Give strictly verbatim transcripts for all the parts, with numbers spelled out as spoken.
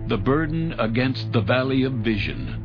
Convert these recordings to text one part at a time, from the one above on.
the burden against the valley of vision.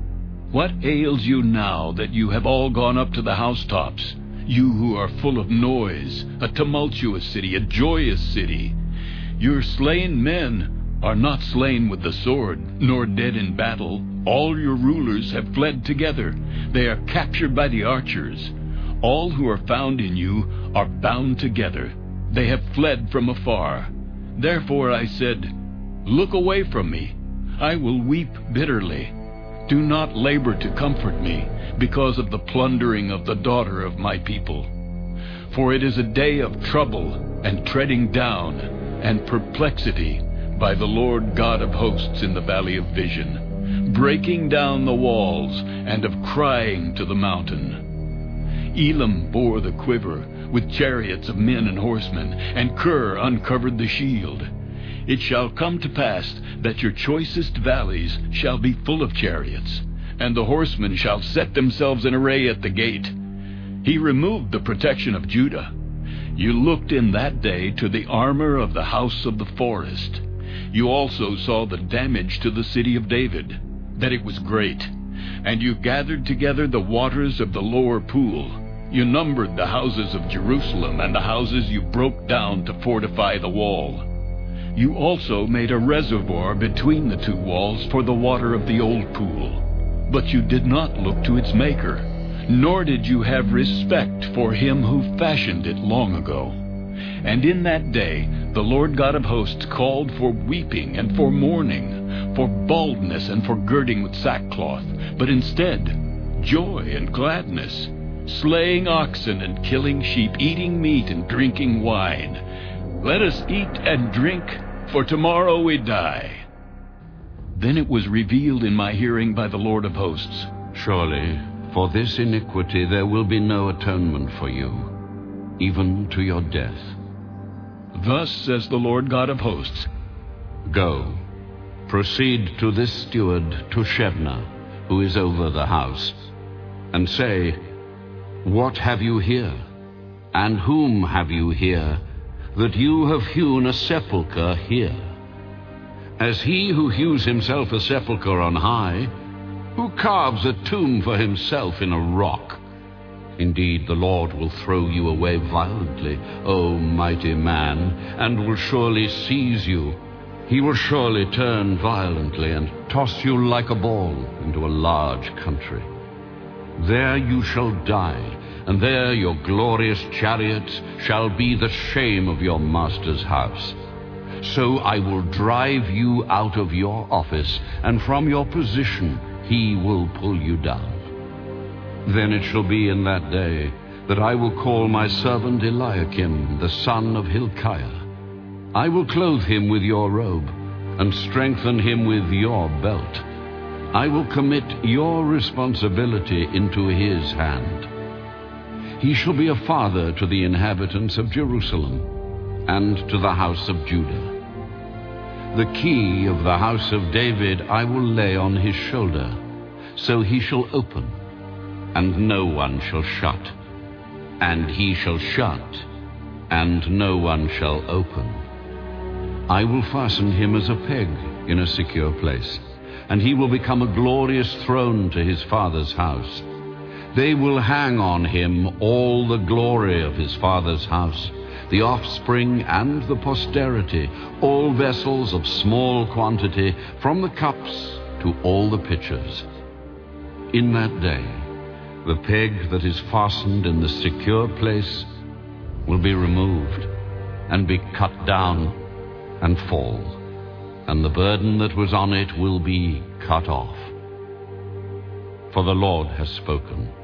What ails you now that you have all gone up to the housetops, you who are full of noise, a tumultuous city, a joyous city? Your slain men are not slain with the sword, nor dead in battle. All your rulers have fled together. They are captured by the archers. All who are found in you are bound together. They have fled from afar. Therefore I said, look away from me. I will weep bitterly. Do not labor to comfort me because of the plundering of the daughter of my people. For it is a day of trouble and treading down and perplexity by the Lord God of hosts in the valley of vision, breaking down the walls and of crying to the mountain. Elam bore the quiver with chariots of men and horsemen, and Kir uncovered the shield. It shall come to pass that your choicest valleys shall be full of chariots, and the horsemen shall set themselves in array at the gate. He removed the protection of Judah. You looked in that day to the armor of the house of the forest. You also saw the damage to the city of David, that it was great. And you gathered together the waters of the lower pool. You numbered the houses of Jerusalem and the houses you broke down to fortify the wall. You also made a reservoir between the two walls for the water of the old pool. But you did not look to its maker, nor did you have respect for him who fashioned it long ago. And in that day the Lord God of hosts called for weeping and for mourning, for baldness and for girding with sackcloth, but instead joy and gladness, slaying oxen and killing sheep, eating meat and drinking wine. Let us eat and drink, for tomorrow we die. Then it was revealed in my hearing by the Lord of hosts, surely for this iniquity there will be no atonement for you, even to your death. Thus says the Lord God of hosts, go, proceed to this steward, to Shebna, who is over the house, and say, what have you here, and whom have you here, that you have hewn a sepulchre here? As he who hews himself a sepulchre on high, who carves a tomb for himself in a rock. Indeed, the Lord will throw you away violently, O mighty man, and will surely seize you. He will surely turn violently and toss you like a ball into a large country. There you shall die, and there your glorious chariots shall be the shame of your master's house. So I will drive you out of your office, and from your position he will pull you down. Then it shall be in that day that I will call my servant Eliakim, the son of Hilkiah. I will clothe him with your robe, and strengthen him with your belt. I will commit your responsibility into his hand. He shall be a father to the inhabitants of Jerusalem, and to the house of Judah. The key of the house of David I will lay on his shoulder, so he shall open, and no one shall shut, and he shall shut, and no one shall open. I will fasten him as a peg in a secure place, and he will become a glorious throne to his father's house. They will hang on him all the glory of his father's house, the offspring and the posterity, all vessels of small quantity, from the cups to all the pitchers. In that day, the peg that is fastened in the secure place will be removed, and be cut down, and fall, and the burden that was on it will be cut off. For the Lord has spoken.